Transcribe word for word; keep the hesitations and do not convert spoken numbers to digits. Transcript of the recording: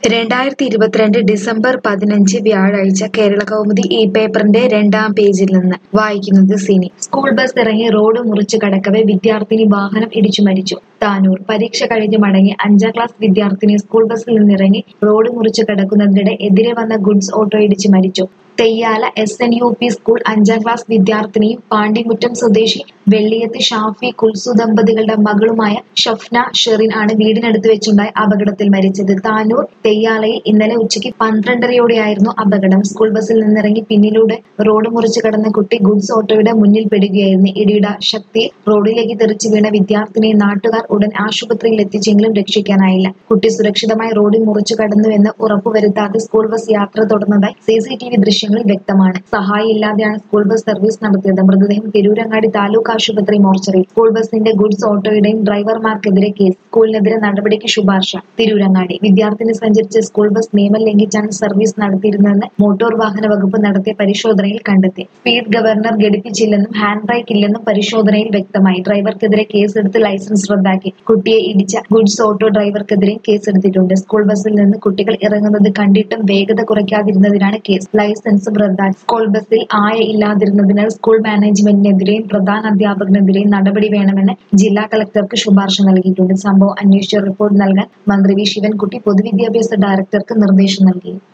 രണ്ടായിരത്തി ഇരുപത്തിരണ്ട് ഡിസംബർ പതിനഞ്ച് വ്യാഴാഴ്ച കേരളകൗമുദി ഈ പേപ്പറിന്റെ രണ്ടാം പേജിൽ നിന്ന് വായിക്കുന്നത് സിനി. സ്കൂൾ ബസ് ഇറങ്ങി റോഡ് മുറിച്ച് കടക്കവെ വിദ്യാർത്ഥിനി വാഹനം ഇടിച്ചു മരിച്ചു. താനൂർ പരീക്ഷ കഴിഞ്ഞ് മടങ്ങി അഞ്ചാം ക്ലാസ് വിദ്യാർത്ഥിനി സ്കൂൾ ബസിൽ നിന്നിറങ്ങി റോഡ് മുറിച്ച് കടക്കുന്നതിനിടെ എതിരെ വന്ന ഗുഡ്സ് ഓട്ടോ ഇടിച്ച് മരിച്ചു. Theyyala S N U P school അഞ്ചാം ക്ലാസ് വിദ്യാർത്ഥിനിയും പാണ്ടിമുറ്റം സ്വദേശി വെള്ളിയത്ത് ഷാഫി കുൽസു ദമ്പതികളുടെ മകളുമായ ഷഫ്ന ഷെറിൻ ആണ് വീടിനടുത്ത് വെച്ചുണ്ടായ അപകടത്തിൽ മരിച്ചത്. താനൂർ തെയ്യാലയിൽ ഇന്നലെ ഉച്ചയ്ക്ക് പന്ത്രണ്ടരയോടെയായിരുന്നു അപകടം. സ്കൂൾ ബസിൽ നിന്നിറങ്ങി പിന്നിലൂടെ റോഡ് മുറിച്ച് കടന്ന കുട്ടി ഗുഡ്സ് ഓട്ടോയുടെ മുന്നിൽ പെടുകയായിരുന്നു. ഇടിയുടെ ശക്തി റോഡിലേക്ക് തെറിച്ചു വീണ വിദ്യാർത്ഥിനിയെ നാട്ടുകാർ ഉടൻ ആശുപത്രിയിൽ എത്തിച്ചെങ്കിലും രക്ഷിക്കാനായില്ല. കുട്ടി സുരക്ഷിതമായി റോഡിൽ മുറിച്ചു കടന്നുവെന്ന് ഉറപ്പുവരുത്താതെ സ്കൂൾ ബസ് യാത്ര തുടർന്നതായി സി സി ടി വി ദൃശ്യങ്ങളിൽ വ്യക്തമാണ്. സഹായം ഇല്ലാതെയാണ് സ്കൂൾ ബസ് സർവീസ് നടത്തിയത്. മൃതദേഹം തിരൂരങ്ങാടി താലൂക്ക് ആശുപത്രി മോർച്ചറിയിൽ. സ്കൂൾ ബസിന്റെ ഗുഡ്സ് ഓട്ടോയുടെയും ഡ്രൈവർമാർക്കെതിരെ കേസ്. സ്കൂളിനെതിരെ നടപടിക്ക് ശുപാർശ. തിരൂരങ്ങാടി വിദ്യാർത്ഥിനി സഞ്ചരിച്ച സ്കൂൾ ബസ് നിയമം ലംഘിച്ചാണ് സർവീസ് നടത്തിയിരുന്നതെന്ന് മോട്ടോർ വാഹന വകുപ്പ് നടത്തിയ പരിശോധനയിൽ കണ്ടെത്തി. സ്പീഡ് ഗവർണർ ഘടിപ്പിച്ചില്ലെന്നും ഹാൻഡ് ബ്രേക്ക് ഇല്ലെന്നും പരിശോധനയിൽ വ്യക്തമായി. ഡ്രൈവർക്കെതിരെ കേസെടുത്ത് ലൈസൻസ് റദ്ദാക്കി. കുട്ടിയെ ഇടിച്ച ഗുഡ്സ് ഓട്ടോ ഡ്രൈവർക്കെതിരെ കേസെടുത്തിട്ടുണ്ട്. സ്കൂൾ ബസിൽ നിന്ന് കുട്ടികൾ ഇറങ്ങുന്നത് കണ്ടിട്ടും വേഗത കുറയ്ക്കാതിരുന്നതിനാണ് കേസ്. ലൈസൻസും റദ്ദാക്കി. സ്കൂൾ ബസിൽ ആയ ഇല്ലാതിരുന്നതിനാൽ സ്കൂൾ മാനേജ്മെന്റിനെതിരെയും പ്രധാന അധ്യാപകനെതിരെയും നടപടി വേണമെന്ന് ജില്ലാ കളക്ടർക്ക് ശുപാർശ നൽകിയിട്ടുണ്ട്. സംഭവം അന്വേഷിച്ച് റിപ്പോർട്ട് നൽകാൻ മന്ത്രി വി ശിവൻകുട്ടി പൊതുവിദ്യാഭ്യാസ ഡയറക്ടർക്ക് നിർദ്ദേശം നൽകി.